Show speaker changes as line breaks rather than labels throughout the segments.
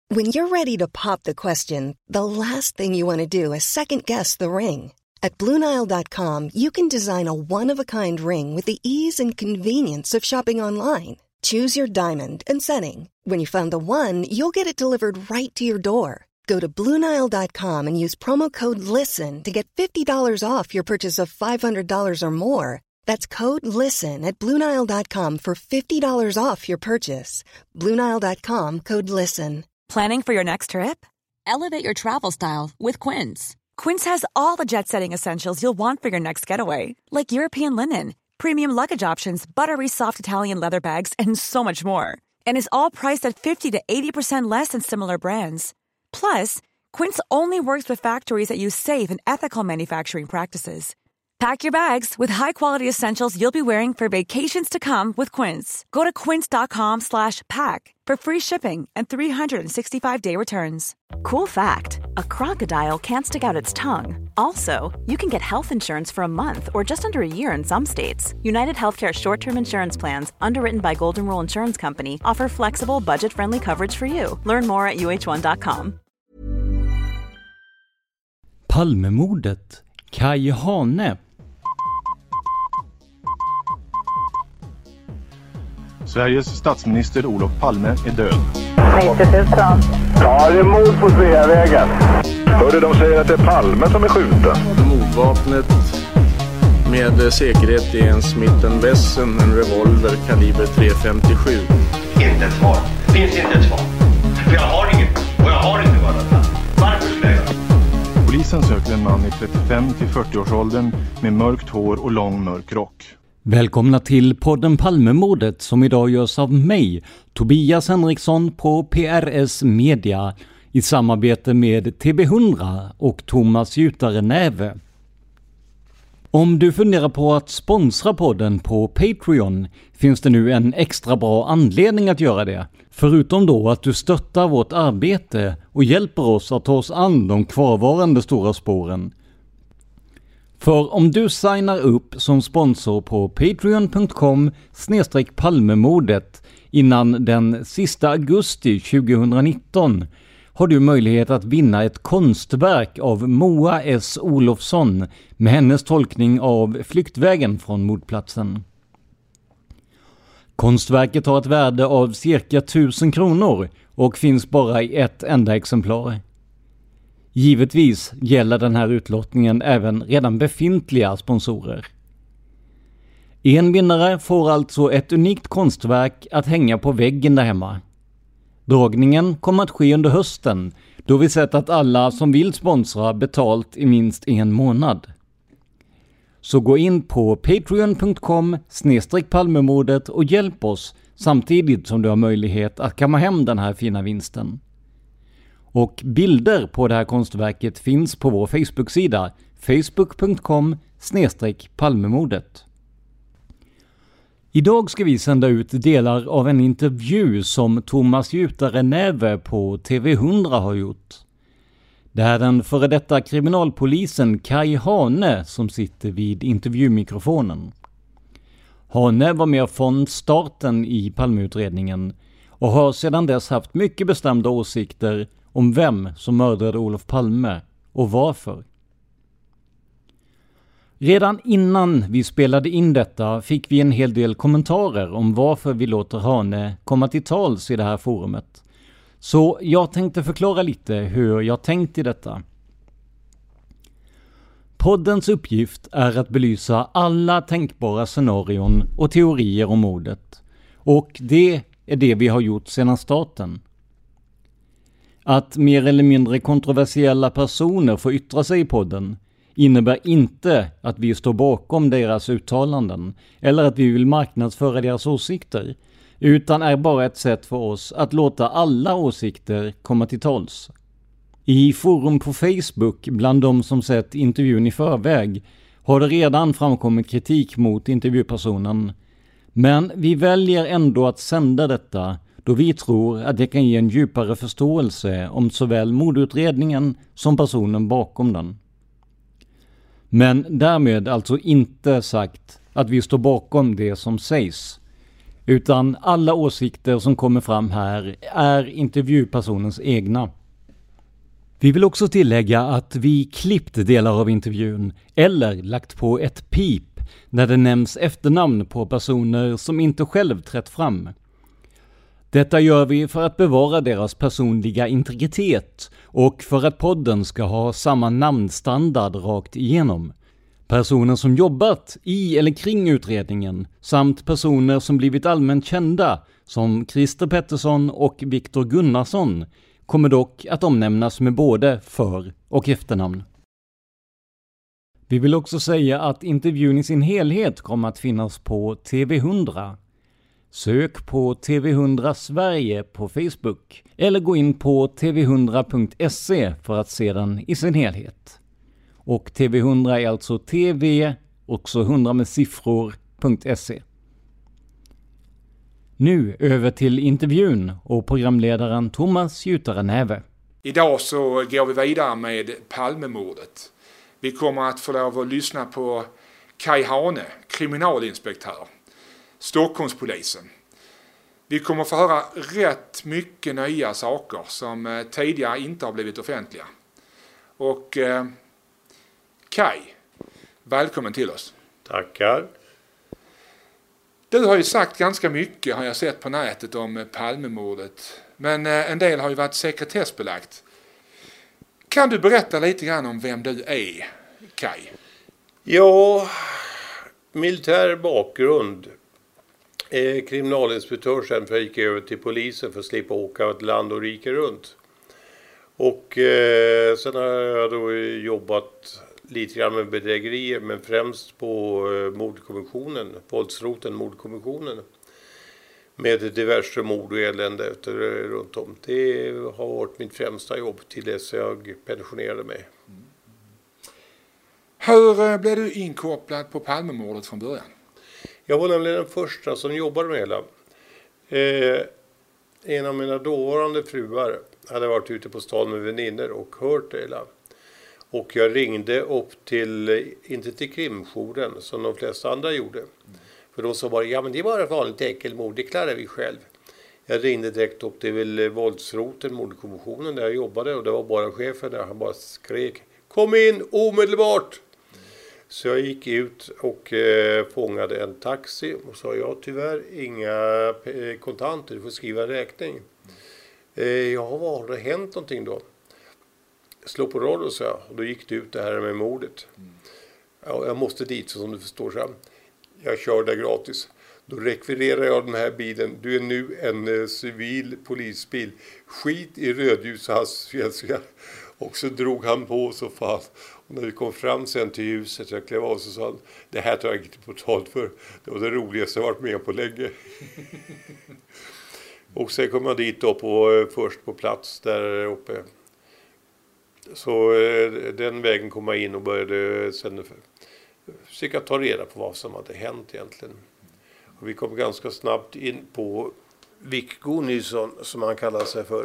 When you're ready to pop the question, the last thing you want to do is second-guess the ring. At BlueNile.com, you can design a one-of-a-kind ring with the ease and convenience of shopping online. Choose your diamond and setting. When you find the one, you'll get it delivered right to your door. Go to BlueNile.com and use promo code LISTEN to get $50 off your purchase of $500 or more. That's code LISTEN at BlueNile.com for $50 off your purchase. BlueNile.com, code LISTEN.
Planning for your next trip? Elevate your travel style with Quince. Quince has all the jet-setting essentials you'll want for your next getaway, like European linen, premium luggage options, buttery soft Italian leather bags, and so much more. And is all priced at 50 to 80% less than similar brands. Plus, Quince only works with factories that use safe and ethical manufacturing practices. Pack your bags with high-quality essentials you'll be wearing for vacations to come with Quince. Go to quince.com/pack for free shipping and 365-day returns.
Cool fact, a crocodile can't stick out its tongue. Also, you can get health insurance for a month or just under a year in some states. United Healthcare short-term insurance plans, underwritten by Golden Rule Insurance Company, offer flexible, budget-friendly coverage for you. Learn more at uh1.com.
Palmemordet. Kai Hane.
Sveriges statsminister Olof Palme är död.
90 000.
Ja, det är mord på Sveavägen. Hörde de säger att det är Palme som är skjuten.
Mordvapnet med säkerhet är en Smith & Wesson, en revolver kaliber .357.
Inte ett svar. Finns inte ett svar. För jag har inget. Och jag har inte varit. Varför skulle jag?
Polisen söker en man i 35 till 40-årsåldern med mörkt hår och lång mörk rock.
Välkomna till podden Palmemordet som idag görs av mig, Tobias Henriksson på PRS Media i samarbete med TB100 och Thomas Jutare Näve. Om du funderar på att sponsra podden på Patreon finns det nu en extra bra anledning att göra det. Förutom då att du stöttar vårt arbete och hjälper oss att ta oss an de kvarvarande stora spåren. För om du signar upp som sponsor på patreon.com/palmemordet innan den sista augusti 2019 har du möjlighet att vinna ett konstverk av Moa S. Olofsson med hennes tolkning av Flyktvägen från mordplatsen. Konstverket har ett värde av cirka 1000 kronor och finns bara i ett enda exemplar. Givetvis gäller den här utlottningen även redan befintliga sponsorer. En vinnare får alltså ett unikt konstverk att hänga på väggen där hemma. Dragningen kommer att ske under hösten då vi sett att alla som vill sponsra betalt i minst en månad. Så gå in på patreon.com/palmemordet och hjälp oss samtidigt som du har möjlighet att kamma hem den här fina vinsten. Och bilder på det här konstverket finns på vår Facebook-sida facebook.com/palmemordet. Idag ska vi sända ut delar av en intervju som Thomas Jutare Näve på TV100 har gjort. Det är den före detta kriminalpolisen Kai Hane som sitter vid intervjumikrofonen. Hane var med från starten i Palmeutredningen och har sedan dess haft mycket bestämda åsikter om vem som mördade Olof Palme och varför. Redan innan vi spelade in detta fick vi en hel del kommentarer om varför vi låter Hane komma till tals i det här forumet. Så jag tänkte förklara lite hur jag tänkt i detta. Poddens uppgift är att belysa alla tänkbara scenarion och teorier om mordet. Och det är det vi har gjort sedan starten. Att mer eller mindre kontroversiella personer får yttra sig i podden innebär inte att vi står bakom deras uttalanden eller att vi vill marknadsföra deras åsikter, utan är bara ett sätt för oss att låta alla åsikter komma till tals. I forum på Facebook bland de som sett intervjun i förväg har det redan framkommit kritik mot intervjupersonen, men vi väljer ändå att sända detta då vi tror att det kan ge en djupare förståelse om såväl mordutredningen som personen bakom den. Men därmed alltså inte sagt att vi står bakom det som sägs, utan alla åsikter som kommer fram här är intervjupersonens egna. Vi vill också tillägga att vi klippt delar av intervjun eller lagt på ett pip när det nämns efternamn på personer som inte själv trätt fram. Detta gör vi för att bevara deras personliga integritet och för att podden ska ha samma namnstandard rakt igenom. Personer som jobbat i eller kring utredningen samt personer som blivit allmänt kända som Christer Pettersson och Viktor Gunnarsson kommer dock att omnämnas med både för- och efternamn. Vi vill också säga att intervjun i sin helhet kommer att finnas på TV100. Sök på TV100 Sverige på Facebook eller gå in på tv100.se för att se den i sin helhet. Och TV100 är alltså TV, också 100 med siffror.se. Nu över till intervjun och programledaren Thomas Jutare-Näve.
Idag så går vi vidare med Palmemordet. Vi kommer att få lov att lyssna på Kai Hane, kriminalinspektör, Stockholmspolisen. Vi kommer få höra rätt mycket nya saker som tidigare inte har blivit offentliga. Och Kai, välkommen till oss.
Tackar.
Du har ju sagt ganska mycket, har jag sett på nätet, om Palmemordet. Men en del har ju varit sekretessbelagt. Kan du berätta lite grann om vem du är, Kai?
Ja, militär bakgrund. Kriminalinspektör, sen för jag gick över till polisen för att slippa åka ett land och rike runt. Och sen har jag då jobbat lite grann med bedrägerier, men främst på mordkommissionen, våldsroten mordkommissionen. Med diverse mord och elände runt om. Det har varit mitt främsta jobb till dess jag pensionerade mig.
Hur blev du inkopplad på Palmemordet från början?
Jag var nämligen den första som jobbade med hela. En av mina dåvarande fruar hade varit ute på stan med vänner och hört det hela. Och jag ringde upp till, inte till krimjouren som de flesta andra gjorde. För de sa bara, ja men det är bara ett vanligt enkelmord, det klarar vi själv. Jag ringde direkt upp till våldsroten, mordkommissionen där jag jobbade. Och det var bara chefen där, han bara skrek, kom in omedelbart! Så jag gick ut och fångade en taxi och sa, ja tyvärr inga kontanter, du får skriva räkning. Ja, vad har det hänt någonting då? Slå på radio, så jag. Och då gick det ut det här med mordet. Ja, jag måste dit, så som du förstår. Så jag kör där gratis. Då rekvirerar jag den här bilen. Du är nu en civil polisbil. Skit i rödljushastighetsgränser. Och så drog han på så fast. Och när vi kom fram sen till huset, jag klev av, så sa han, det här tar jag inte betalt för. Det var det roligaste jag varit med på länge. Och sen kom jag dit då först på plats där uppe. Så den vägen kom jag in och började sen försöka ta reda på vad som hade hänt egentligen. Och vi kom ganska snabbt in på Viggo Nilsson, som han kallar sig för.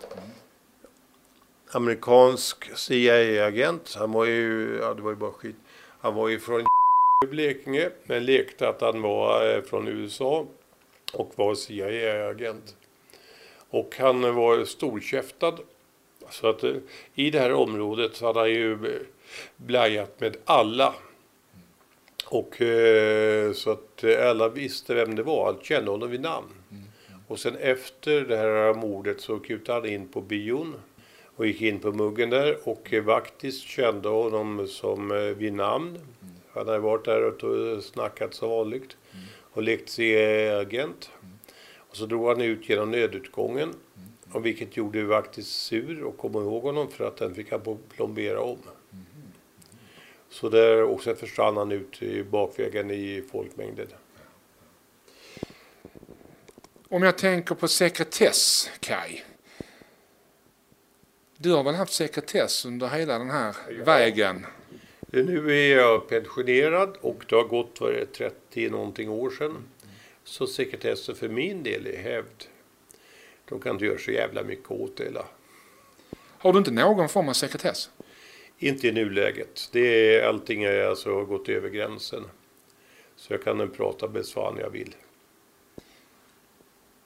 Amerikansk CIA-agent. Han var ju, ja det var ju bara skit. Han var ju från Blekinge, men lekte att han var från USA och var CIA-agent. Och han var storkäftad. Så att i det här området så hade han ju blajat med alla. Och så att alla visste vem det var. Allt kände honom vid namn. Och sen efter det här mordet så kutade han in på bion. Och gick in på muggen där. Och faktiskt kände honom som vid namn. Han hade varit där och snackat så vanligt. Och lekt sig agent. Och så drog han ut genom nödutgången. Och vilket gjorde faktiskt sur och kom ihåg honom, för att den fick han plombera om. Så där också försvann han ut i bakvägen i folkmängden.
Om jag tänker på sekretess, Kai. Du har väl haft sekretess under hela den här vägen?
Nu är jag pensionerad och det har gått 30 någonting år sedan. Så sekretessen för min del är hävd. De kan inte göra så jävla mycket åt det hela.
Har du inte någon form av sekretess?
Inte i nuläget. Det är, allting är alltså gått över gränsen. Så jag kan prata med Svan jag vill.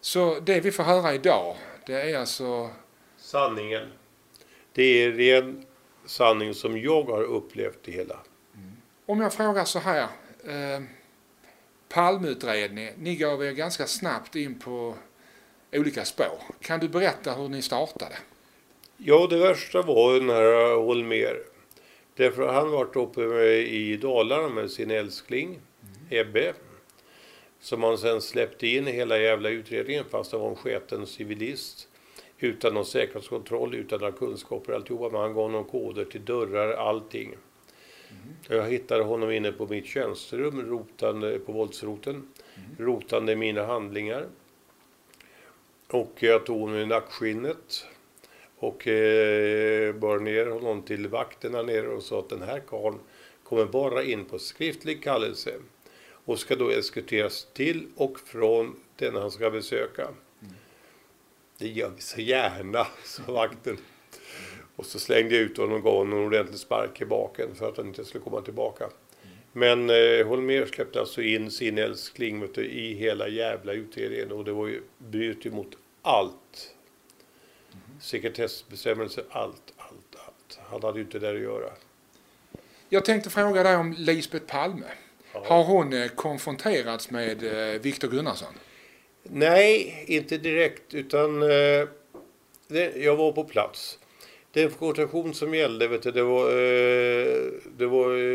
Så det vi får höra idag, det är alltså...
Sanningen. Det är ren sanning som jag har upplevt det hela.
Om jag frågar så här, Palmeutredning, ni gav er ganska snabbt in på olika spår. Kan du berätta hur ni startade?
Ja, det värsta var den här Holmér. Därför han varit uppe i Dalarna med sin älskling, Ebbe. Som han sen släppte in i hela jävla utredningen fast han var en sketen civilist. Utan någon säkerhetskontroll, utan några kunskaper, alltihopa. Men han gav någon koder till dörrar, allting. Jag hittade honom inne på mitt tjänsterum, rotande på våldsroten. Rotande mina handlingar. Och jag tog honom i nackskinnet. Och bar ner honom till vakterna nere och sa att den här karln kommer bara in på skriftlig kallelse. Och ska då eskorteras till och från den han ska besöka. Det gör vi så gärna, sa vakten. Och så slängde jag ut honom och gav honom en ordentlig spark i baken för att han inte skulle komma tillbaka. Men Holmér släppte alltså in sin älskling i hela jävla utredningen. Och det var ju bryt emot allt. Sekretessbestämmelser, allt. Han hade ju inte där att göra.
Jag tänkte fråga dig om Lisbeth Palme. Ja. Har hon konfronterats med Viktor Gunnarsson?
Nej, inte direkt, utan jag var på plats. Den konfrontation som gällde, vet du, det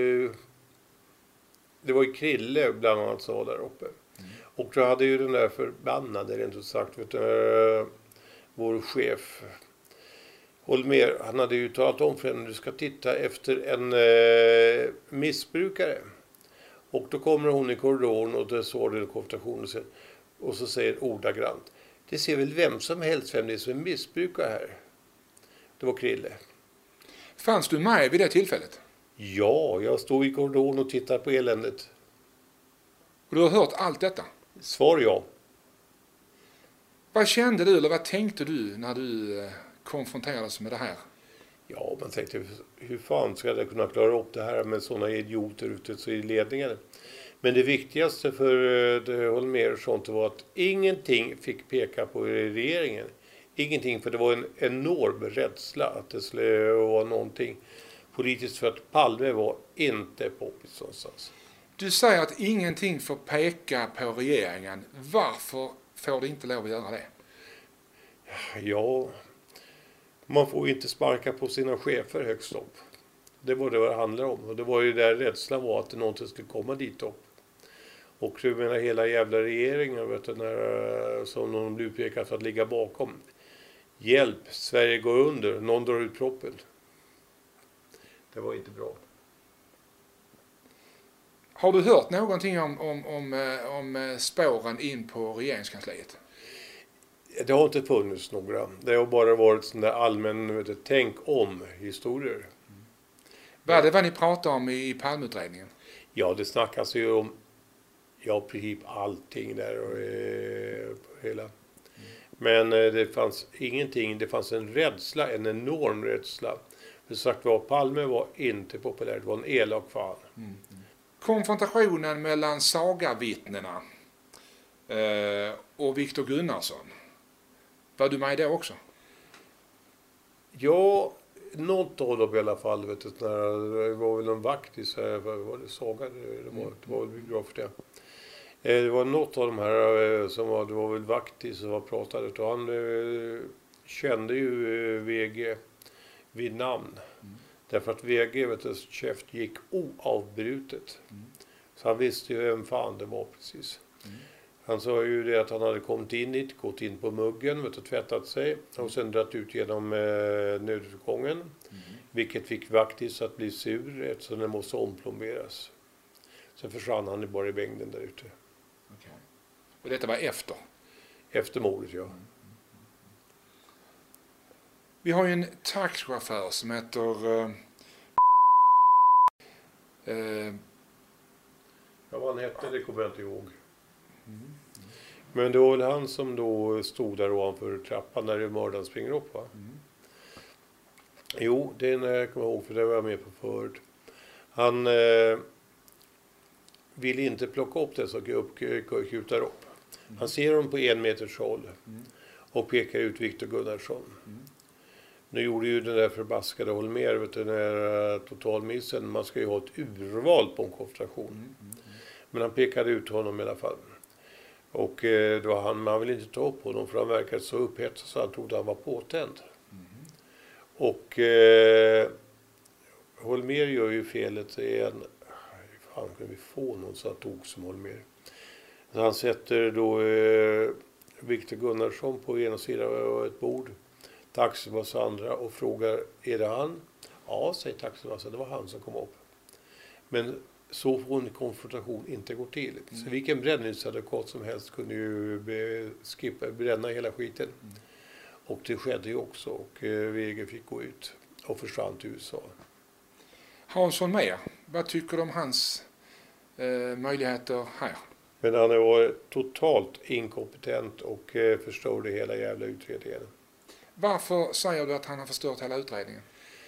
var ju Krille bland annat som var där uppe. Och då hade ju den där förbannade, rent ut sagt, vet du, vår chef Holmér, han hade ju talat om för henne att du ska titta efter en missbrukare. Och då kommer hon i korridoren och det står det en konfrontation och så säger ordagrant: det ser väl vem som helst vem det är som är missbrukare här. Det var Krille.
Fanns du med vid det tillfället?
Ja, jag stod i korridoren och tittade på eländet.
Och du har hört allt detta?
Svar ja.
Vad kände du eller vad tänkte du när du konfronterades med det här?
Ja, man tänkte, hur fan ska jag kunna klara upp det här med sådana idioter ute i ledningen? Men det viktigaste för Holmér och sånt var att ingenting fick peka på regeringen. Ingenting, för det var en enorm rädsla att det skulle vara någonting politiskt, för att Palme var inte poppis någonstans.
Du säger att ingenting får peka på regeringen. Varför får det inte lov att göra det?
Ja, man får inte sparka på sina chefer högst upp. Det var det handlade om. Och det var ju där rädslan var att någonting skulle komma dit upp. Och jag menar hela jävla regeringen, vet du, när, som någon blir pekad för att ligga bakom. Hjälp, Sverige går under, någon drar ut proppen. Det var inte bra.
Har du hört någonting om spåren in på regeringskansliet?
Det har inte funnits några. Det har bara varit sån där allmän tänk om historier.
Vad är det vad ni pratar om i Palmeutredningen?
Ja, det snackas ju om princip allting där och hela. Men det fanns ingenting. Det fanns en rädsla, en enorm rädsla. För sagt var, Palme var inte populär. Det var en elak fan.
Konfrontationen mellan sagavittnena och Viktor Gunnarsson. Var du med i det också?
Ja, något av dem i alla fall. Vet du, det var väl en vaktis här. Var det Saga? Det var väl bra för det. Det var något av de här som var, det var väl vaktis som var pratade. Och han kände ju VG vid namn. Därför att VG, vet du, käft gick oavbrutet. Så han visste ju vem fan det var precis. Han sa ju det att han hade kommit in hit, gått in på muggen, vet du, tvättat sig och sen dratt ut genom nödutgången. Vilket fick vaktis att bli sur eftersom den måste omplomberas. Sen försvann han bara i bängden där ute.
Okay. Och detta var efter?
Efter mordet, ja.
Vi har ju en taxichaufför som heter...
Ja, vad han hette, det kommer jag inte ihåg. Men det var väl han som då stod där ovanför trappan när mördaren springer upp, va? Jo, det är när jag kommer ihåg, för det var jag med på förut. Han ville inte plocka upp det som kutar upp. Han ser dem på 1 meters håll och pekar ut Viktor Gunnarsson. Nu gjorde ju den där förbaskade Holmér, vet du, den där totalmissen. Man ska ju ha ett urval på en konfrontation. Men han pekade ut honom i alla fall. Och då man ville inte ta upp honom för han verkade så upphetsad så han trodde han var påtänd. Och Holmér gör ju felet fan kan vi få någon så att tog som Holmér. Så han sätter då Viktor Gunnarsson på ena sidan av ett bord. Taximass andra och frågar, är det han? Ja, säger taximassen, det var han som kom upp. Men så får en konfrontation inte gå till. Så vilken brännningsadvokat som helst kunde ju bränna hela skiten. Och det skedde ju också och Wege fick gå ut och försvann till USA.
Hans Holmér, vad tycker du om hans möjligheter här?
Men han var totalt inkompetent och förstörde hela jävla utredningen.
Varför säger du att han har förstört hela utredningen?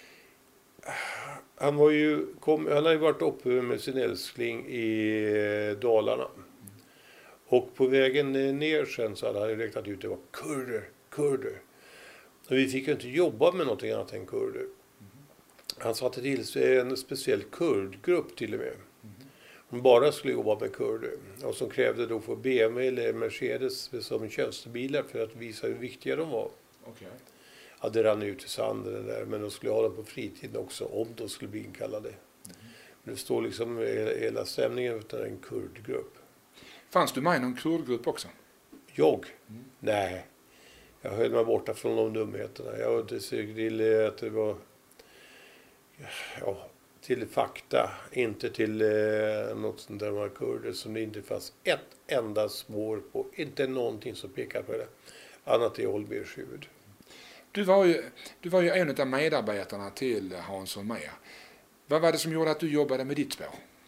Han har ju varit uppe med sin älskling i Dalarna. Och på vägen ner sen så hade han räknat ut att det var kurder. Och vi fick ju inte jobba med någonting annat än kurder. Han satte till en speciell kurdgrupp till och med. Hon bara skulle jobba med kurder. Och som krävde då för BMW eller Mercedes som tjänstebilar för att visa hur viktiga de var.
Okay.
Ja, det rann ut i sanden där, men de skulle ha dem på fritiden också om de skulle bli inkallade. Men det står liksom hela stämningen utan en kurdgrupp.
Fanns du med i någon kurdgrupp också?
Jag? Nej. Jag höll mig borta från de dumheterna. Jag var till att det var till fakta, inte till något sånt där med kurder som det inte fanns ett enda spår på. Inte någonting som pekar på det. Annat är Holmérs huvud.
Du var ju en av medarbetarna till Hans Holmér. Vad var det som gjorde att du jobbade med ditt spår?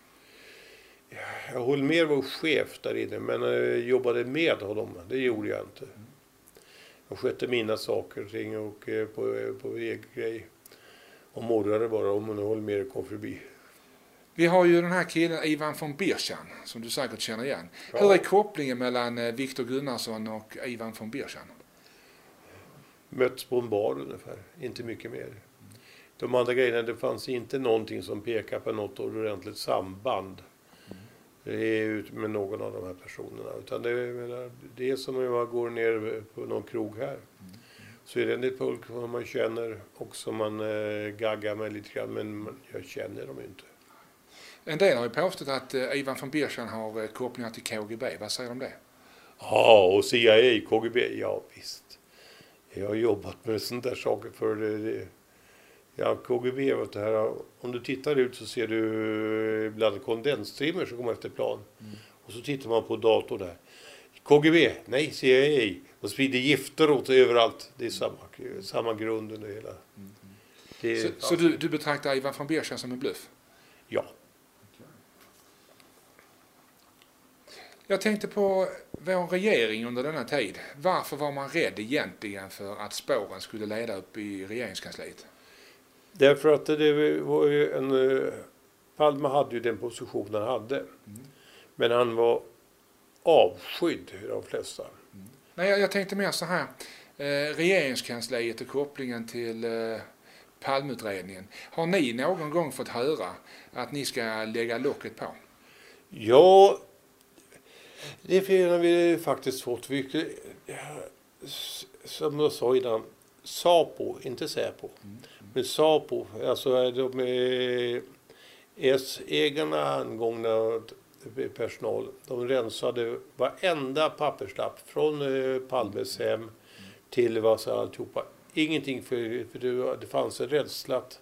Holmér var chef där inne, men jag jobbade med honom. Det gjorde jag inte. Jag skötte mina saker ting och på egen grej. Och morrade bara om Holmér kom förbi.
Vi har ju den här killen Ivan von Birchan som du säkert känner igen. Ja. Hur är kopplingen mellan Viktor Gunnarsson och Ivan von Birchan?
Möts på en bar ungefär, inte mycket mer. De andra grejerna, det fanns inte någonting som pekar på något ordentligt samband med någon av de här personerna. Utan det är som om man går ner på någon krog här. Så är det folk som man känner och som man gaggar med lite grann, men jag känner dem inte.
En del har ju påstått att Ivan von Birchan har kopplingar till KGB. Vad säger de om det?
Ja, och CIA, KGB, ja visst. Jag har jobbat med sådana där saker för det. Ja, KGB, vet du här, om du tittar ut så ser du ibland kondensstrimmer som kommer efter plan. Och så tittar man på datorn där. KGB, nej, CIA. De sprider gifter åt överallt. Det är samma grund under hela.
Så du betraktar Ivan von Birchan som en bluff?
Ja.
Jag tänkte på vår regering under denna tid. Varför var man rädd egentligen för att spåren skulle leda upp i regeringskansliet?
Därför att det var ju Palme hade ju den position han hade. Men han var avskydd i de flesta.
Nej, jag tänkte mer så här. Regeringskansliet och kopplingen till Palmeutredningen. Har ni någon gång fått höra att ni ska lägga locket på?
Ja, det har vi faktiskt fått. Som jag sa innan, SAPO, inte SÄPO. Men SAPO, alltså de S-ägarna angångna personal, de rensade varenda papperslapp från Palmes hem till alltihopa. Ingenting för det fanns en rädsla att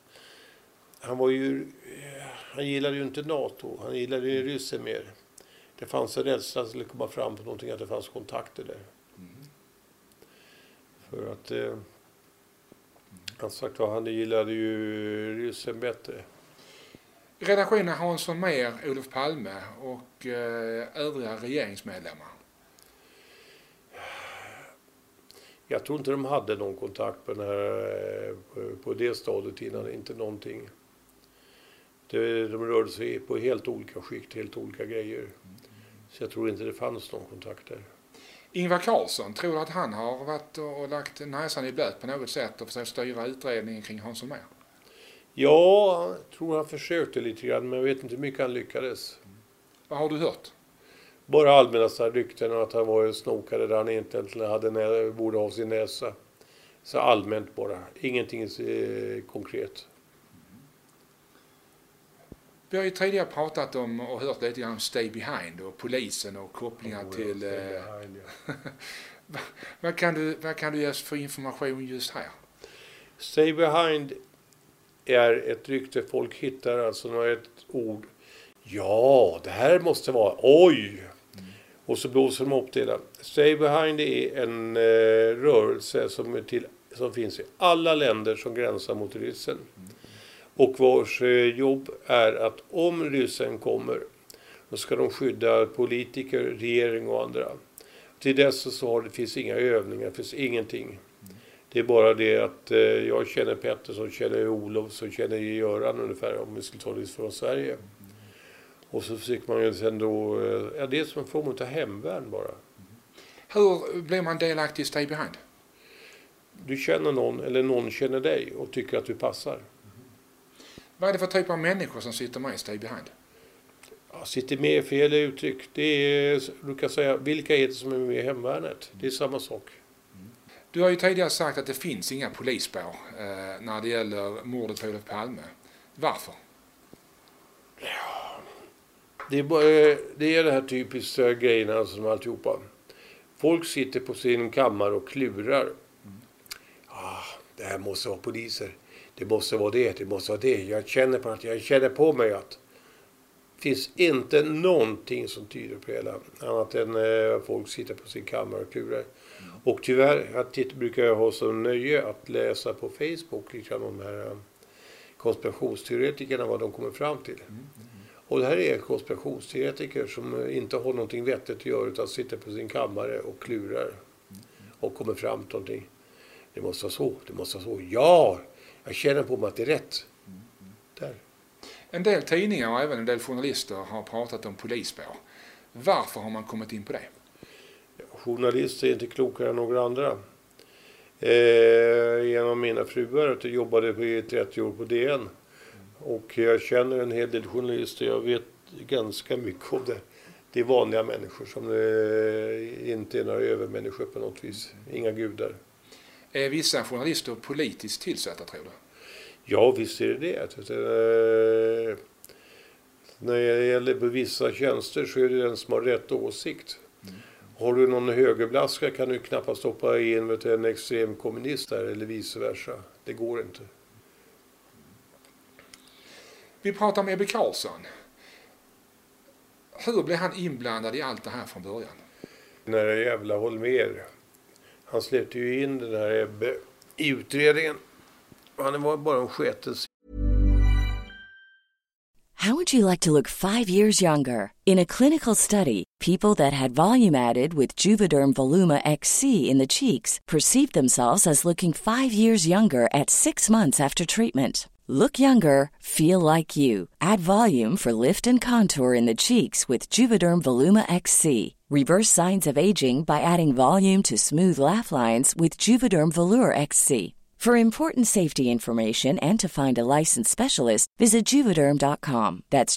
han gillade ju inte NATO, han gillade ju ryssen mer. Det fanns en rädsla att det skulle komma fram på någonting, att det fanns kontakter där. För att han gillade ju ryssen bättre.
Redaktionen Hans Holmér, Olof Palme och övriga regeringsmedlemmar.
Jag tror inte de hade någon kontakt på det stadiet innan, inte någonting. De rörde sig på helt olika skikt, helt olika grejer. Så jag tror inte det fanns någon kontakt där.
Ingvar Carlsson, tror du att han har varit och lagt näsan i blöt på något sätt och försökt styra utredningen kring Hans Holmér?
Ja, jag tror han försökte lite grann, men jag vet inte hur mycket han lyckades.
Vad har du hört?
Bara allmänna rykten att han var snokare där han inte borde ha sin näsa. Så allmänt bara, ingenting konkret.
Vi har ju tidigare pratat om och hört lite grann om Stay Behind och polisen och kopplingar till... Behind, ja. vad kan du ge oss för information just här?
Stay Behind är ett rykte folk hittar, alltså ett ord. Ja, det här måste vara... Oj! Och så blåser de upp det där. Stay Behind är en rörelse som finns i alla länder som gränsar mot ryssen. Och vars jobb är att om ryssen kommer, då ska de skydda politiker, regering och andra. Till dess så finns inga övningar, det finns ingenting. Det är bara det att jag känner Petter som känner Olof som känner Göran ungefär, om vi skulle ta det från Sverige. Och så försöker man ju sen då, det är som en form av hemvärn bara.
Hur blir man delaktig i Stay Behind?
Du känner någon eller någon känner dig och tycker att du passar.
Vad är det för typ av människor som sitter med i Stay Behind?
Ja, sitter med i fel uttryck. Det är, du kan säga, vilka är det som är med i hemvärnet? Det är samma sak.
Du har ju tidigare sagt att det finns inga polisspår när det gäller mordet på Olof Palme. Varför?
Ja, det är det här typiska grejerna som alltihopa. Folk sitter på sin kammare och klurar. Det här måste vara poliser. Det måste vara det. Jag känner på mig att det finns inte någonting som tyder på hela annat än folk sitter på sin kammare och klurar. Och tyvärr brukar jag ha så nöje att läsa på Facebook liksom om de här konspirationsteoretikerna, vad de kommer fram till. Och det här är konspirationsteoretiker som inte har någonting vettigt att göra utan sitter på sin kammare och klurar och kommer fram till någonting. Det måste vara så. Ja, jag känner på mig att det är rätt. Där.
En del tidningar och även en del journalister har pratat om polisspår. Varför har man kommit in på det?
Journalister är inte klokare än några andra. En av mina fruar jobbade i 30 år på DN. Och jag känner en hel del journalister. Jag vet ganska mycket om det. Det är vanliga människor som inte är några övermänniskor på något vis. Inga gudar.
Är vissa journalister politiskt tillsatta, tror du?
Ja, visst är det. När det gäller på vissa tjänster så är det den som har rätt åsikt. Har du någon högerblaska kan du knappast stoppa in en extrem kommunist där eller vice versa. Det går inte.
Vi pratar om Ebbe Carlsson. Hur blev han inblandad i allt det här från början?
När det jävla Holmér. Han släppte ju in den här Ebbe i utredningen. Han var bara en sketes.
How would you like to look 5 years younger? In a clinical study, people that had volume added with Juvederm Voluma XC in the cheeks perceived themselves as looking 5 years younger at 6 months after treatment. Look younger, feel like you. Add volume for lift and contour in the cheeks with Juvederm Voluma XC. Reverse signs of aging by adding volume to smooth laugh lines with Juvederm Volure XC. For important safety information and to find a licensed specialist, visit Juvederm.com. That's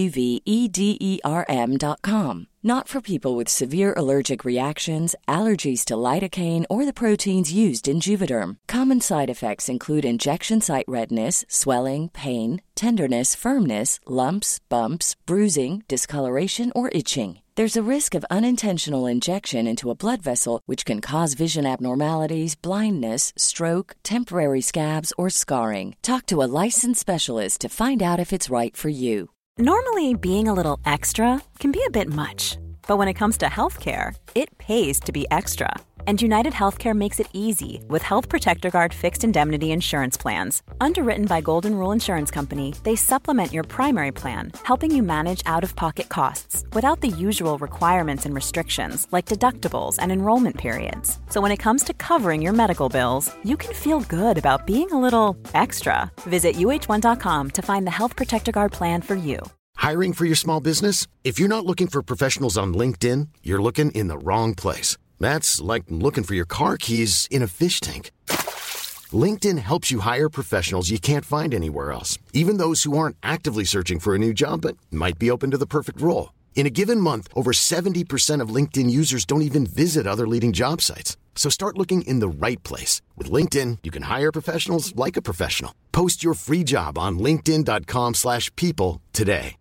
JUVEDERM.com. Not for people with severe allergic reactions, allergies to lidocaine, or the proteins used in Juvederm. Common side effects include injection site redness, swelling, pain, tenderness, firmness, lumps, bumps, bruising, discoloration, or itching. There's a risk of unintentional injection into a blood vessel, which can cause vision abnormalities, blindness, stroke, temporary scabs, or scarring. Talk to a licensed specialist to find out if it's right for you.
Normally, being a little extra can be a bit much, but when it comes to healthcare, it pays to be extra. And United Healthcare makes it easy with Health Protector Guard fixed indemnity insurance plans. Underwritten by Golden Rule Insurance Company, they supplement your primary plan, helping you manage out-of-pocket costs without the usual requirements and restrictions like deductibles and enrollment periods. So when it comes to covering your medical bills, you can feel good about being a little extra. Visit UH1.com to find the Health Protector Guard plan for you.
Hiring for your small business? If you're not looking for professionals on LinkedIn, you're looking in the wrong place. That's like looking for your car keys in a fish tank. LinkedIn helps you hire professionals you can't find anywhere else, even those who aren't actively searching for a new job but might be open to the perfect role. In a given month, over 70% of LinkedIn users don't even visit other leading job sites. So start looking in the right place. With LinkedIn, you can hire professionals like a professional. Post your free job on linkedin.com/people today.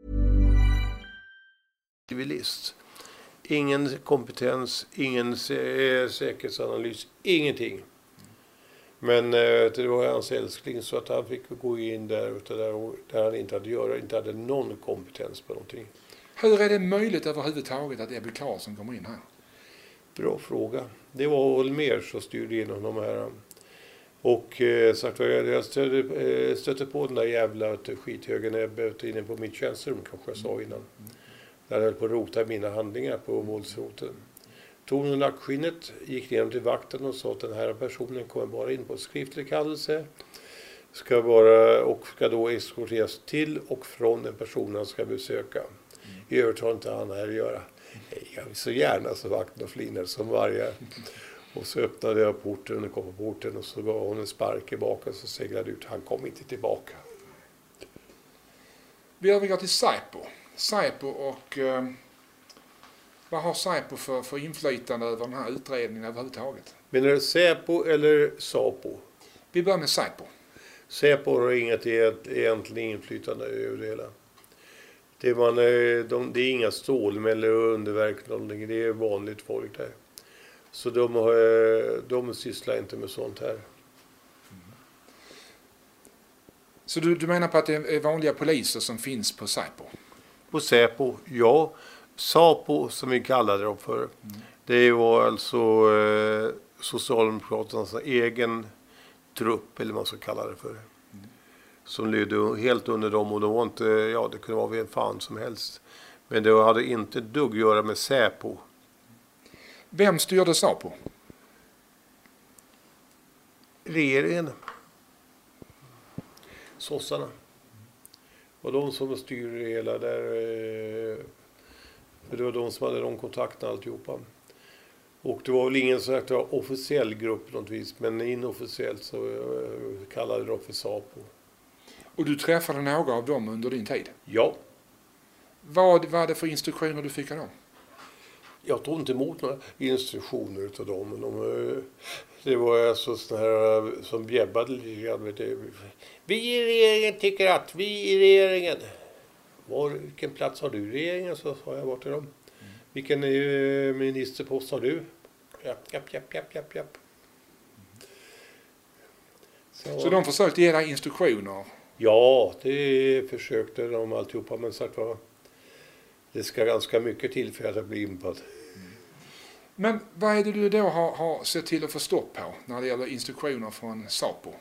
Civilist. Ingen kompetens, ingen säkerhetsanalys, ingenting. Men det var hans älskling så att han fick gå in där han inte hade någon kompetens på någonting.
Hur är det möjligt överhuvudtaget att Ebbe Carlsson kommer in här?
Bra fråga. Det var Holmér som styrde in honom här. Och sagt vad jag stötte på den där jävla skithögen Ebbe inne på mitt tjänsterum kanske jag sa innan. Där jag höll på att rota mina handlingar på våldsroten. Tog hon nackskinnet, gick ner till vakten och sa att den här personen kommer bara in på skriftlig kallelse. Ska då eskorteras till och från den personen han ska besöka. I övrigt har inte han här att göra. Jag vill så gärna så vakten och flinade som varje. Och så öppnade jag porten och kom på porten och så gav hon en spark i bak och så seglade ut. Han kom inte tillbaka.
Vi övergår till Säpo. Säpo och vad har Säpo för inflytande över den här utredningen överhuvudtaget?
Menar du Säpo eller Sapo?
Vi börjar med Säpo.
Säpo har inget egentligen inflytande över det hela. Det är inga stålmän eller underverk någonting. Det är vanligt folk där. Så de sysslar inte med sånt här.
Så du menar på att det är vanliga poliser som finns på Säpo?
På Säpo, ja. Sapo som vi kallade dem för. Det var alltså Socialdemokraternas egen trupp eller vad man ska kalla det för. Som lydde helt under dem och de var inte, det kunde vara vem fan som helst. Men det hade inte dugg att göra med Säpo.
Vem styrde Säpo?
Regeringen. Sossarna. Och de som styrde hela där. För det var de som hade de kontakterna alltihopa. Och det var väl ingen så att officiell grupp på något vis. Men inofficiellt så kallade de för Säpo. Och
du träffade några av dem under din tid?
Ja.
Vad var det för instruktioner du fick av dem?
Jag tog inte emot några instruktioner utav dem. Men det var alltså sådana här som bjäbbade lite grann. Vi i regeringen tycker att vi i regeringen. Vilken plats har du i regeringen? Så sa jag bort till dem. Vilken ministerpost har du? Japp.
Så de försökte ge dig instruktioner?
Ja, det försökte de alltihopa. Men sagt var, det ska ganska mycket till för att jag blir impad.
Men vad är det du då har sett till att få stopp på när det gäller instruktioner från Säpo?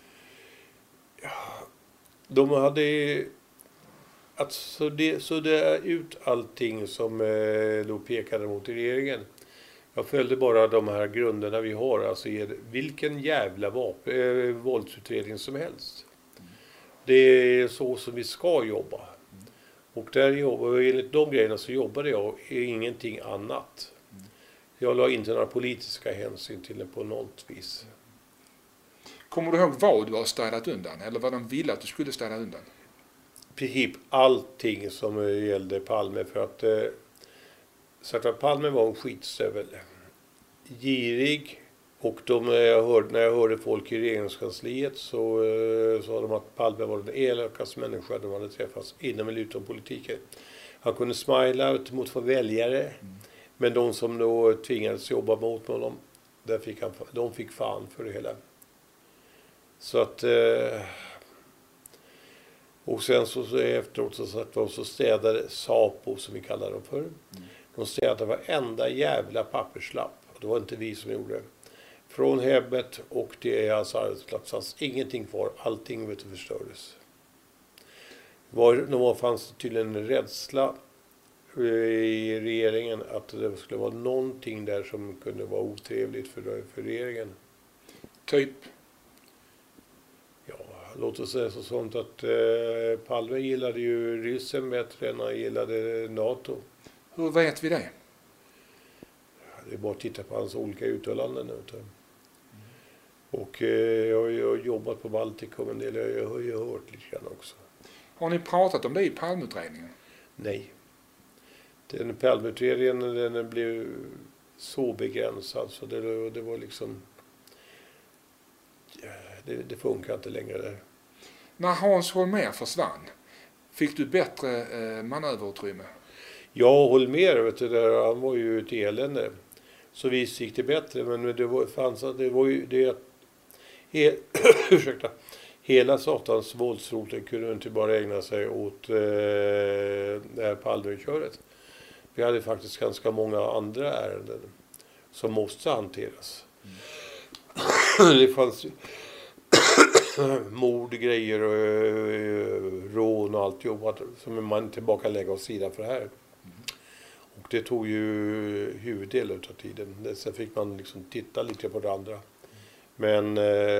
Ja, de hade att sudda ut allting som då pekade mot regeringen. Jag följde bara de här grunderna vi har, alltså vilken jävla våldsutredning som helst. Det är så som vi ska jobba. Och enligt de grejerna så jobbade jag ingenting annat. Jag la inte några politiska hänsyn till det på något vis.
Kommer du ihåg vad du har städat undan? Eller vad de ville att du skulle städa undan?
Princip allting som gällde Palme. För att Palme var en skitstövel. Girig. Och när jag hörde folk i regeringskansliet så sa de att Palme var den elakaste människa de hade träffats inom eller utom politiken. Han kunde smila mot för väljare. Men de som då tvingades jobba mot honom, de fick fan för det hela. Så att... Och sen så efteråt så städade Säpo som vi kallar dem för. De städade varenda jävla papperslapp. Och det var inte vi som gjorde det. Från hemmet och det är alltså arbetsplats. Ingenting kvar. Allting förstördes. Det fanns tydligen en rädsla i regeringen att det skulle vara någonting där som kunde vara otrevligt för regeringen.
Typ?
Ja, låt oss säga så sånt att Palme gillade ju Ryssen bättre än han gillade NATO.
Hur vet vi det?
Det bara titta på hans olika uttalanden. Och jag har jobbat på Baltikum en del, jag har ju hört lite grann också.
Har ni pratat om det i Palmeutredningen?
Nej. Den Palmeutredningen den blev så begränsad så det var liksom... Det funkar inte längre där.
När Hans Holmér försvann, fick du bättre manöverutrymme?
Ja, Holmér, vet du, där, han var ju ett elände. Så visst gick det bättre, men ursäkta. Hela satans våldsroten kunde inte bara ägna sig åt det här Palmeköret. Vi hade faktiskt ganska många andra ärenden som måste hanteras. Det fanns mord, grejer och rån och allt jobbat som man tillbaka lägga åt sidan för det här. Och det tog ju huvuddelen av tiden. Sen fick man liksom titta lite på det andra. Men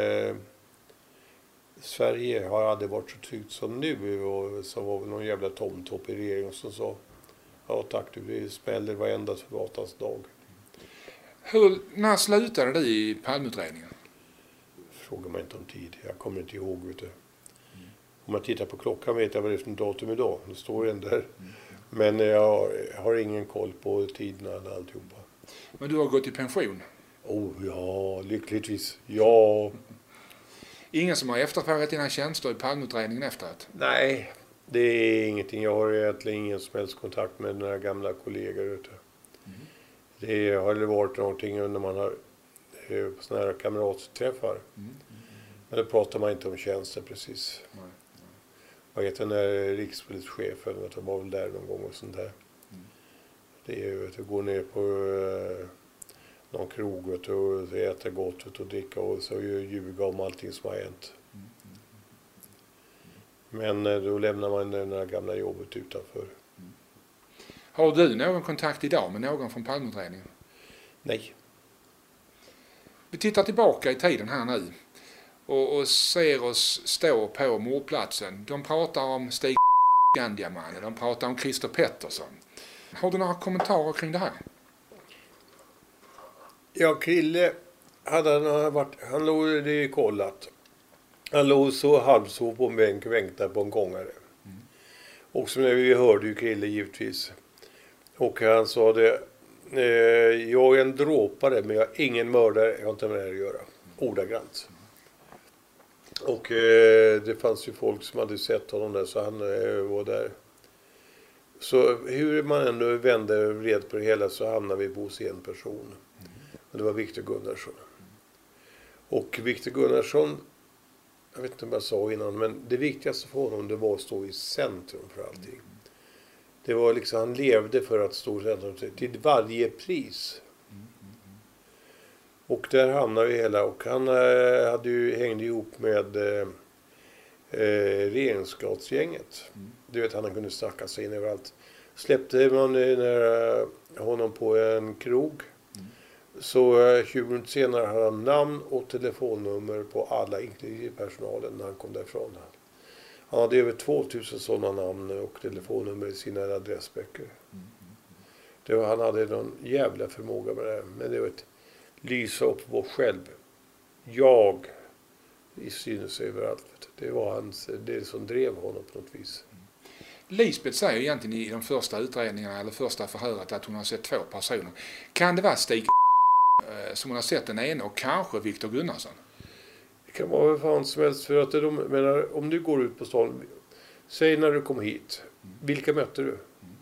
Sverige har aldrig varit så tryggt som nu. Och så var det någon jävla tomtopp i regeringen som sa ja tack, du smäller varenda gatans dag.
När slutade du i Palmeutredningen?
Frågar man inte om tid. Jag kommer inte ihåg. Vet du. Om man tittar på klockan vet jag vad det är för datum idag. Det står en där. Men jag har ingen koll på tiderna eller alltihopa.
Men du har gått i pension?
Ja, lyckligtvis. Ja.
Ingen som har efterfrågat dina tjänster i Palmeutredningen efteråt?
Nej, det är ingenting. Jag har egentligen ingen som helst kontakt med några gamla kollegor. Vet du. Det har varit någonting när man har sådana här kamratträffar. Men då pratar man inte om tjänster precis. Vad heter den där rikspolischefen? Jag var väl där någon gång och sånt där. Det är ju att gå ner på någon krog och äta gott och dricka och så ljuga om allting som har hänt. Men då lämnar man det här gamla jobbet utanför.
Har du någon kontakt idag med någon från Palmeutredningen?
Nej.
Vi tittar tillbaka i tiden här nu och ser oss stå på mordplatsen. De pratar om Stig Gandiamannen, de pratar om Christer Pettersson. Har du några kommentarer kring det här?
Ja, Krille han låg det ju kollat. Han låg så halvsov på en bänk och väntade på en gångare. Och som vi hörde ju Krille givetvis. Och han sa det, jag är en dråpare men jag är ingen mördare, jag har inte med det här att göra. Ordagrant. Och det fanns ju folk som hade sett honom där så han var där. Så hur man ändå vände red på det hela så hamnade vi hos en person. Och det var Viktor Gunnarsson. Och Viktor Gunnarsson, jag vet inte vad jag sa innan, men det viktigaste för honom det var att stå i centrum för allting. Det var liksom, han levde för att stå i centrum till varje pris. Och där hamnade vi hela, och han hängde ihop med regeringsgradsgänget. Du vet, han kunde snacka sig in överallt. Släppte man honom på en krog. Så 20 minuter senare hade han namn och telefonnummer på alla, inklusive personalen, när han kom därifrån. Han hade över 2000 sådana namn och telefonnummer i sina adressböcker. Han hade någon jävla förmåga med det här. Men det var ett lysa upp på själv. Jag i synes överallt. Det var det som drev honom på något vis.
Lisbeth säger egentligen i de första utredningarna eller första förhöret att hon har sett 2 personer. Kan det vara Stig som hon har sett den ena och kanske Viktor Gunnarsson?
Det kan vara vad fan som helst, för att menar, om du går ut på stan, säg när du kom hit, vilka mötte du?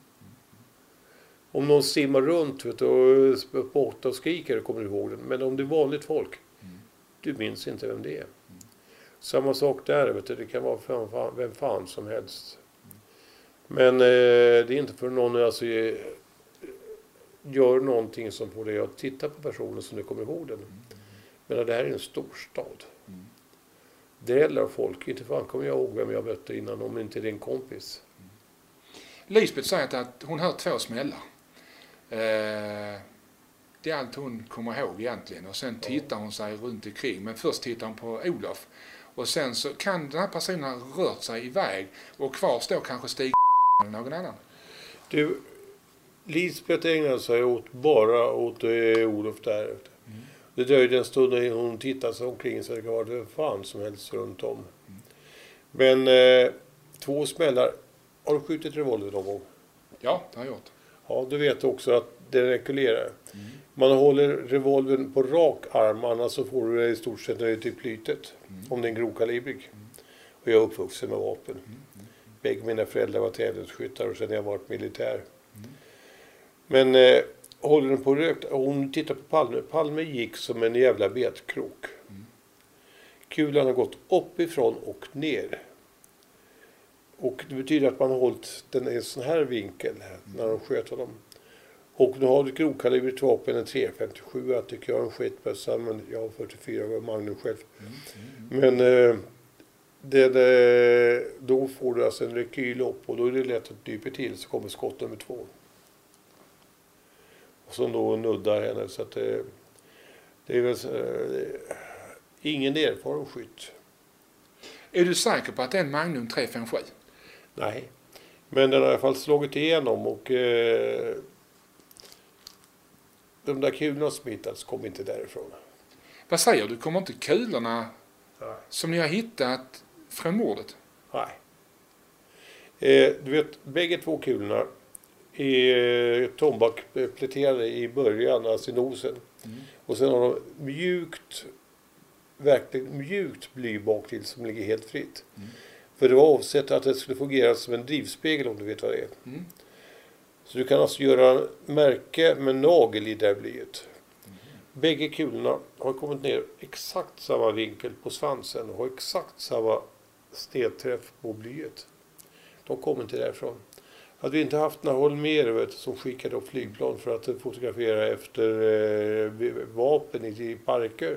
Om någon simmar runt vet du, och på 8 och skriker, kommer du ihåg den. Men om det är vanligt folk, du minns inte vem det är. Samma sak där, vet du, det kan vara vem fan som helst. Men det är inte för någon alltså gör någonting som får dig att titta på personen som du kommer ihåg den. Men det här är en storstad. Det gäller folk. Inte fan kommer jag ihåg vem jag mötte innan om inte det är en kompis.
Lisbeth säger att hon hör 2 smällar. Det är allt hon kommer ihåg egentligen. Och sen tittar hon sig runt omkring. Men först tittar hon på Olof. Och sen så kan den här personen ha rört sig iväg. Och kvar står kanske Stig eller någon annan.
Du, Lisbeth ägnade sig bara åt Olof där. Det dröjde en stund när hon tittade sig omkring så det var det fan som helst runt om. Men 2 smällar. Har du skjutit revolver någon gång?
Ja, det har jag gjort.
Ja, du vet också att det rekylerar. Man håller revolvern på rak arm, annars så får du det i stort sett till plytet. Om det är en grovkalibrig. Och jag är uppvuxen med vapen. Bägge mina föräldrar var tävlingsskyttar och sen har jag varit militär. Men håller den på rökt. Hon tittar på Palme. Palme gick som en jävla betkrok. Kulan har gått uppifrån och ner. Och det betyder att man har hållit den i en sån här vinkel när de sköt honom. Och nu har du grovkalibrigt vapen, en 357. Jag tycker jag är en skitbössa, men jag har 44 och Magnum själv. Men då får du alltså en rekyl upp och då är det lätt att dypa till så kommer skott nummer 2. Och som då nuddar henne så att det är väl ingen erfaren skytt.
Är du säker på att det är en Magnum 357?
Nej, men den har i alla fall slagit igenom och de där kulorna smittats kom inte därifrån.
Vad säger du? Kommer inte kulorna som ni har hittat från mordet?
Nej. Du vet, bägge 2 kulorna är tombak-pläterade i början, alltså i nosen. Och sen har de verkligen mjukt bly bak till som ligger helt fritt. För det var avsett att det skulle fungera som en drivspegel om du vet vad det är. Så du kan alltså göra märke med nagel i det här blyet. Bägge kulorna har kommit ner exakt samma vinkel på svansen och har exakt samma snedträff på blyet. De kommer inte därifrån. Hade vi inte haft några Holmér som skickade upp flygplan för att fotografera efter vapen i parker.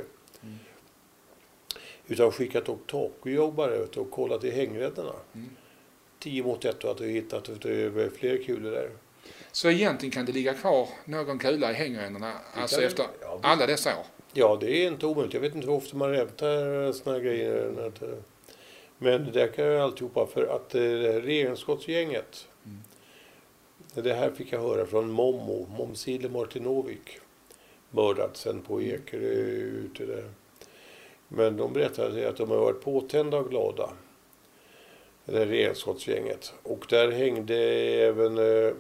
Utan skickat upp takjobbare och kollat i hängräddarna. 10 mot 1 och att vi hittat fler kulor där.
Så egentligen kan det ligga kvar någon kula i hängränderna alltså efter alla dessa år?
Ja, det är inte omöjligt. Jag vet inte hur ofta man rämtar såna här grejer. Men det kan jag alltihopa för att det här regeringsskottsgänget. Det här fick jag höra från Momsile Martinovic. Mördad sen på Ekerö ute där. Men de berättade att de har varit påtända och glada. Det här regeringsskottsgänget. Och där hängde även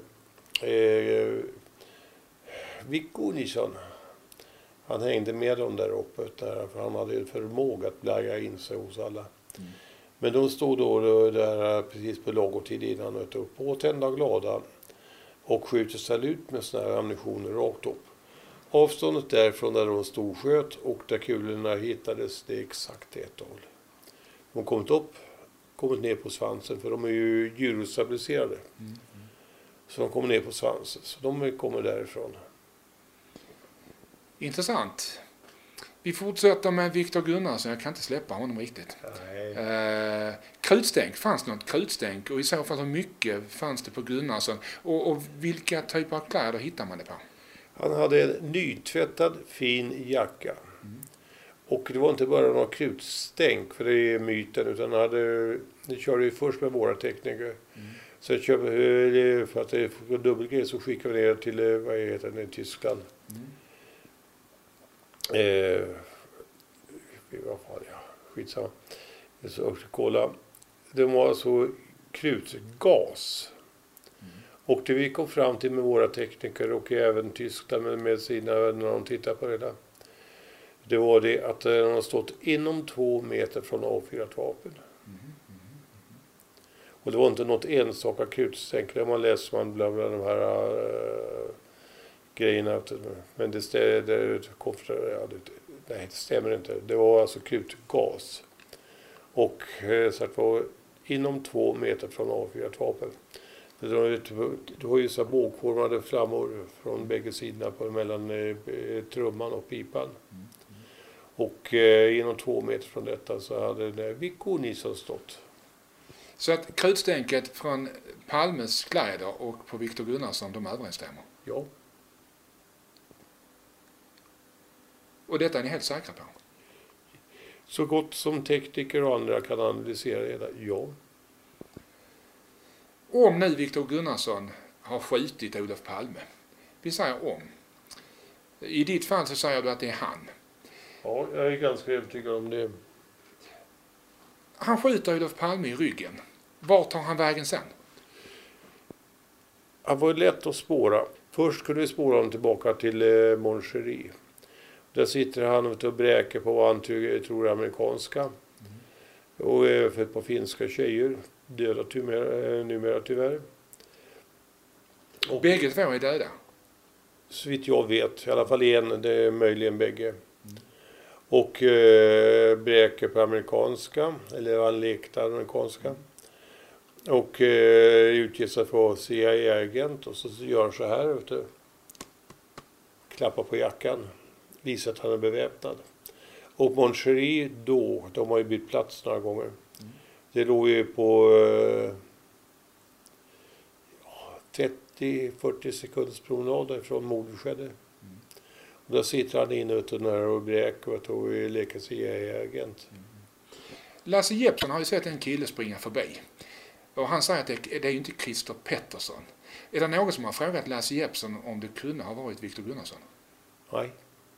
Viggo Nilsson. Han hängde med dem där uppe. För han hade ju förmåga att blära in sig hos alla. Men de stod då där precis på lagotid innan. Påtända och glada. Och skjuter salut med såna här ammunitioner rakt upp. Avståndet därifrån där de stod sköt och där kulorna hittades, det är exakt ett håll. De har kommit ner på svansen för de är ju gyrostabiliserade. Så de kommer ner på svansen, så de kommer därifrån.
Intressant. Vi fortsätter med Viktor Gunnarsson, jag kan inte släppa honom riktigt. Krutstänk, fanns det något krutstänk och i så fall hur mycket fanns det på Gunnarsson och vilka typer av kläder hittar man det på?
Han hade en nytvättad fin jacka. Och det var inte bara några krutstänk, för det är myten, utan det körde ju först med våra tekniker. Så jag köpte, för att det är dubbelgrej så skickade vi ner till, vad heter det, Tyskland. Skitsamma. Så kolla. Det var alltså krutgas. Och det vi kom fram till med våra tekniker och även Tyskland med sina när de tittar på det där. Det var det att de har stått inom 2 meter från avfyrat vapen. Och det var inte något enstaka krutstänk. Där man läser man bland de här grejerna. Men det stämmer inte. Det var alltså krutgas. Och så att det var inom 2 meter från avfyrat vapen. Du har ju så bågformade flammor från bägge sidorna mellan trumman och pipan. Och inom 2 meter från detta så hade Viggo Nilsson stått.
Så att krutstänket från Palmes kläder och på Viktor Gunnarsson, de överensstämmer?
Ja.
Och detta är ni helt säkra på?
Så gott som tekniker och andra kan analysera det, ja.
Om nu Viktor Gunnarsson har skjutit Olof Palme. Vi säger om. I ditt fall så säger du att det är han.
Ja, jag är ganska övertygad om det.
Han skjuter Olof Palme i ryggen. Vart tar han vägen sen?
Han var lätt att spåra. Först skulle vi spåra honom tillbaka till Moncherie. Där sitter han och bräker på vad han tror är amerikanska. Och för ett par finska tjejer. Döda numera tyvärr.
Och bägge två är döda?
Så vitt jag vet. I alla fall en. Det är möjligen bägge. Och bräker på amerikanska. Eller han lekte amerikanska. Och utger sig för CIA-agent. Och så gör så här. Vet du. Klappar på jackan. Visar att han är beväpnad. Och Moncherie då. De har ju bytt plats några gånger. Det låg ju på 30-40 sekunders promenad från mordet skedde. Och då sitter han inne och bräker och leker CIA-agent.
Lasse Jeppsson har ju sett en kille springa förbi. Och han säger att det är ju inte Christer Pettersson. Är det någon som har frågat Lasse Jeppsson om det kunde ha varit Viktor Gunnarsson?
Nej.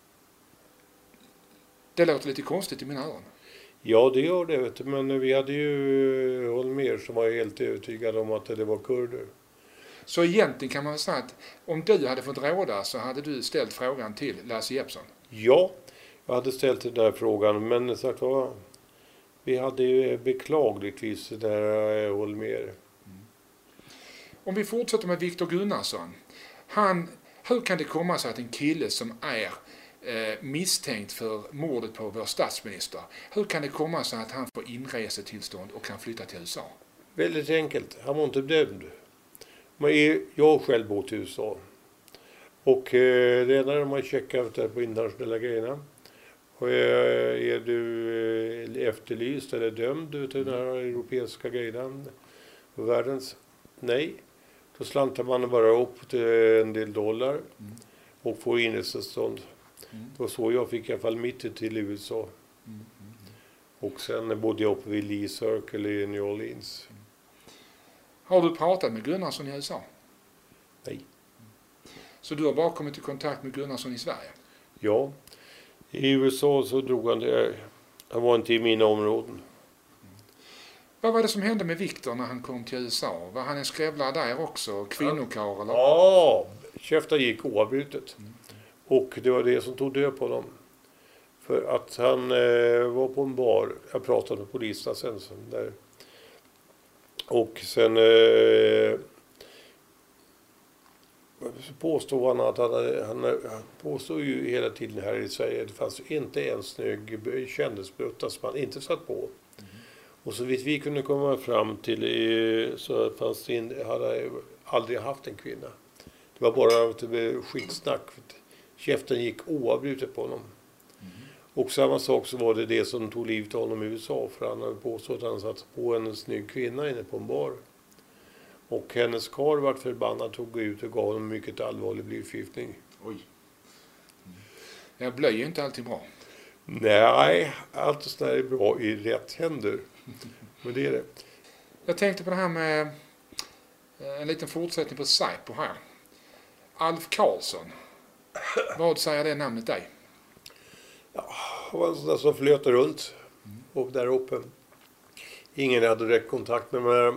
Det låter lite konstigt i mina öron.
Ja, det gör det. Vet du. Men vi hade ju Holmér som var helt övertygad om att det var kurder.
Så egentligen kan man väl säga att om du hade fått råda så hade du ställt frågan till Lasse Jeppsson?
Ja, jag hade ställt den där frågan. Men sagt vad, vi hade ju beklagligtvis det där Holmér.
Om vi fortsätter med Viktor Gunnarsson. Hur kan det komma sig att en kille som är misstänkt för mordet på vår statsminister, hur kan det komma sig att han får inresetillstånd och kan flytta till USA?
Väldigt enkelt. Han var inte dömd. Men jag själv bor till USA. Och det enda de har checkat där på internationella grejerna. Och är du efterlyst eller dömd till den här europeiska grejerna? Världens? Nej. Då slantar man bara upp till en del dollar och får inresetillstånd. Och så jag fick i alla fall mitt till USA. Och sen bodde jag uppe vid Lee Circle i New Orleans.
Har du pratat med Gunnarsson i USA?
Nej.
Så du har bara kommit i kontakt med Gunnarsson i Sverige?
Ja. I USA så drog han det. Han var inte i mina områden.
Vad var det som hände med Viktor när han kom till USA? Var han en skrävlare där också? Kvinnokar eller?
Ja, käften gick oavbrutet. Och det var det som tog död på honom. För att han var på en bar. Jag pratade med poliserna sen där. Och sen påstod han att han påstod ju hela tiden här i Sverige. Det fanns inte en snygg kändisbrutta som han inte satt på. Och så vitt vi kunde komma fram till så fanns det hade aldrig haft en kvinna. Det var bara skitsnack. Käften gick oavbrutet på honom. Och samma sak så var det som tog livet av honom i USA. För han hade påstått att han satt på en snygg kvinna inne på en bar. Och hennes karl vart förbannad, tog ut och gav honom mycket allvarlig blyförgiftning.
Oj. Jag blir ju inte alltid bra.
Nej, allt sånt är bra i rätt händer. Men det är det.
Jag tänkte på det här med en liten fortsättning på Säpo här. Alf Karlsson. Vad säger det namnet dig?
Ja, det var en sån där som flöt runt och där uppe. Ingen hade direkt kontakt med mig.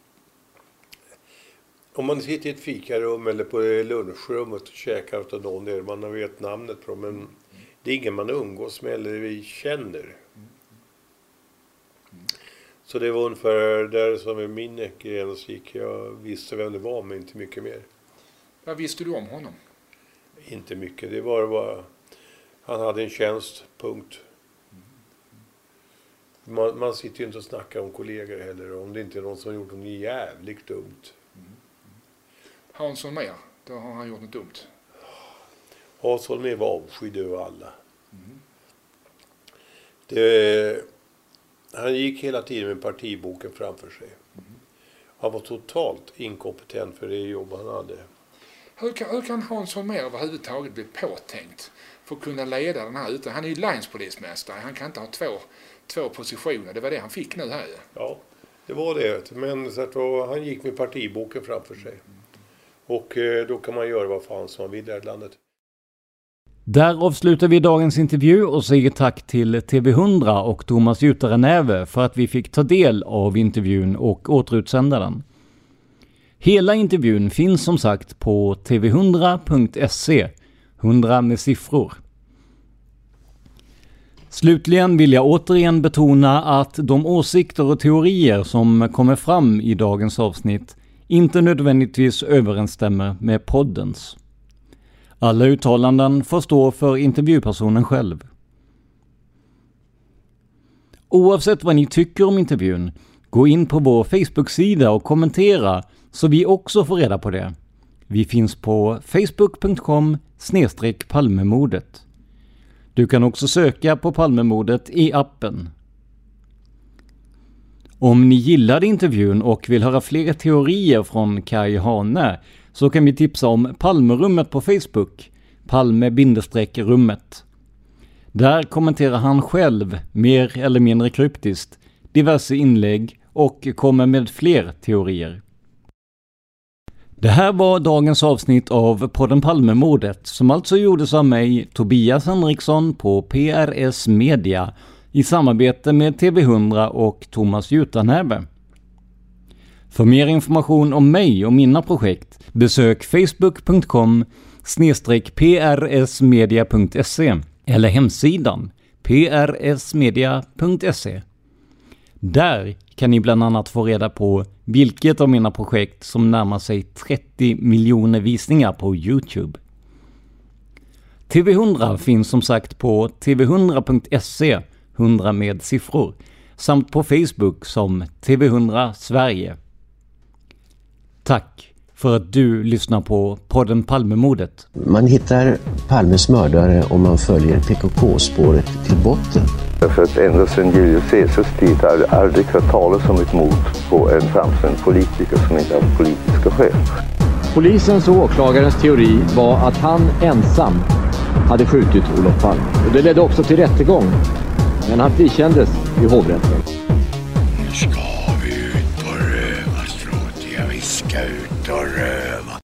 Om man sitter i ett fikarum eller på lunchrummet och käkar åt någon där man vet namnet på, men det är ingen man umgås med eller vi känner. Så det var ungefär där som i min gräns gick. Jag visste vem det var, men inte mycket mer.
Vad visste du om honom?
Inte mycket. Det var bara... Han hade en tjänst, punkt. Man sitter ju inte och snackar om kollegor heller. Om det inte är någon som har gjort något jävligt dumt.
Hansson mer, då har han gjort något dumt.
Hansson mer var avskydd över alla. Han gick hela tiden med partiboken framför sig. Han var totalt inkompetent för det jobb han hade.
Hur kan Hansson mer överhuvudtaget bli påtänkt för att kunna leda den här ute? Han är ju länspolismästare. Han kan inte ha två positioner. Det var det han fick nu här.
Ja, det var det. Men så att han gick med partiboken framför sig. Och då kan man göra vad fan som man vill i det här landet.
Där avslutar vi dagens intervju och säger tack till TV100 och Thomas Jutare-Näve för att vi fick ta del av intervjun och återutsända den. Hela intervjun finns som sagt på tv100.se, 100 med siffror. Slutligen vill jag återigen betona att de åsikter och teorier som kommer fram i dagens avsnitt inte nödvändigtvis överensstämmer med poddens. Alla uttalanden får stå för intervjupersonen själv. Oavsett vad ni tycker om intervjun, gå in på vår Facebook-sida och kommentera så vi också får reda på det. Vi finns på facebook.com/Palmemordet. Du kan också söka på Palmemordet i appen. Om ni gillade intervjun och vill höra fler teorier från Kai Hane så kan vi tipsa om Palmerummet på Facebook, Palme-rummet. Där kommenterar han själv, mer eller mindre kryptiskt, diverse inlägg och kommer med fler teorier. Det här var dagens avsnitt av podden Palmemordet som alltså gjordes av mig, Tobias Henriksson på PRS Media i samarbete med TV100 och Thomas Jutare-Näve. För mer information om mig och mina projekt besök facebook.com/prsmedia.se eller hemsidan prsmedia.se. Där kan ni bland annat få reda på vilket av mina projekt som närmar sig 30 miljoner visningar på YouTube. TV100 finns som sagt på tv100.se, 100 med siffror, samt på Facebook som TV100 Sverige. Tack för att du lyssnar på podden Palmemordet.
Man hittar Palmes mördare om man följer PKK-spåret till botten.
För att ända sedan Julius Caesars tid har det aldrig hört talas om ett mord på en framstående politiker som inte har politiska skäl.
Polisens och åklagarens teori var att han ensam hade skjutit Olof Palme. Och det ledde också till rättegång. Men han frikändes i hovrätten.
Nu ska vi ut på rövarstråt. Vi ska ut och röva.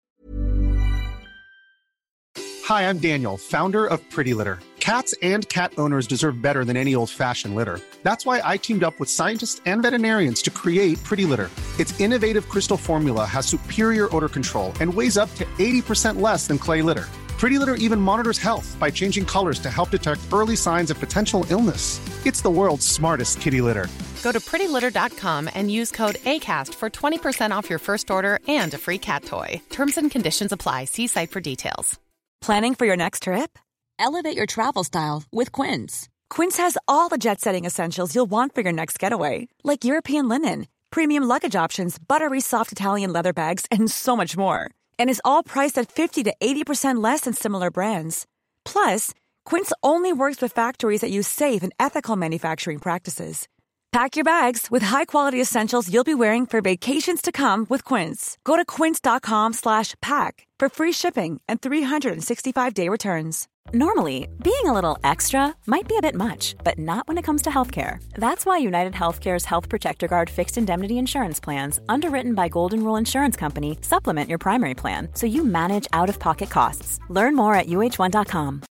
Hi, I'm Daniel, founder of Pretty Litter. Cats and cat owners deserve better than any old-fashioned litter. That's why I teamed up with scientists and veterinarians to create Pretty Litter. Its innovative crystal formula has superior odor control and weighs up to 80% less than clay litter. Pretty Litter even monitors health by changing colors to help detect early signs of potential illness. It's the world's smartest kitty litter.
Go to prettylitter.com and use code ACAST for 20% off your first order and a free cat toy. Terms and conditions apply. See site for details.
Planning for your next trip? Elevate your travel style with Quince. Quince has all the jet-setting essentials you'll want for your next getaway, like European linen, premium luggage options, buttery soft Italian leather bags, and so much more. And is all priced at 50 to 80% less than similar brands. Plus, Quince only works with factories that use safe and ethical manufacturing practices. Pack your bags with high-quality essentials you'll be wearing for vacations to come with Quince. Go to quince.com/pack for free shipping and 365-day returns. Normally, being a little extra might be a bit much, but not when it comes to healthcare. That's why United Healthcare's Health Protector Guard fixed indemnity insurance plans, underwritten by Golden Rule Insurance Company, supplement your primary plan so you manage out-of-pocket costs. Learn more at uh1.com.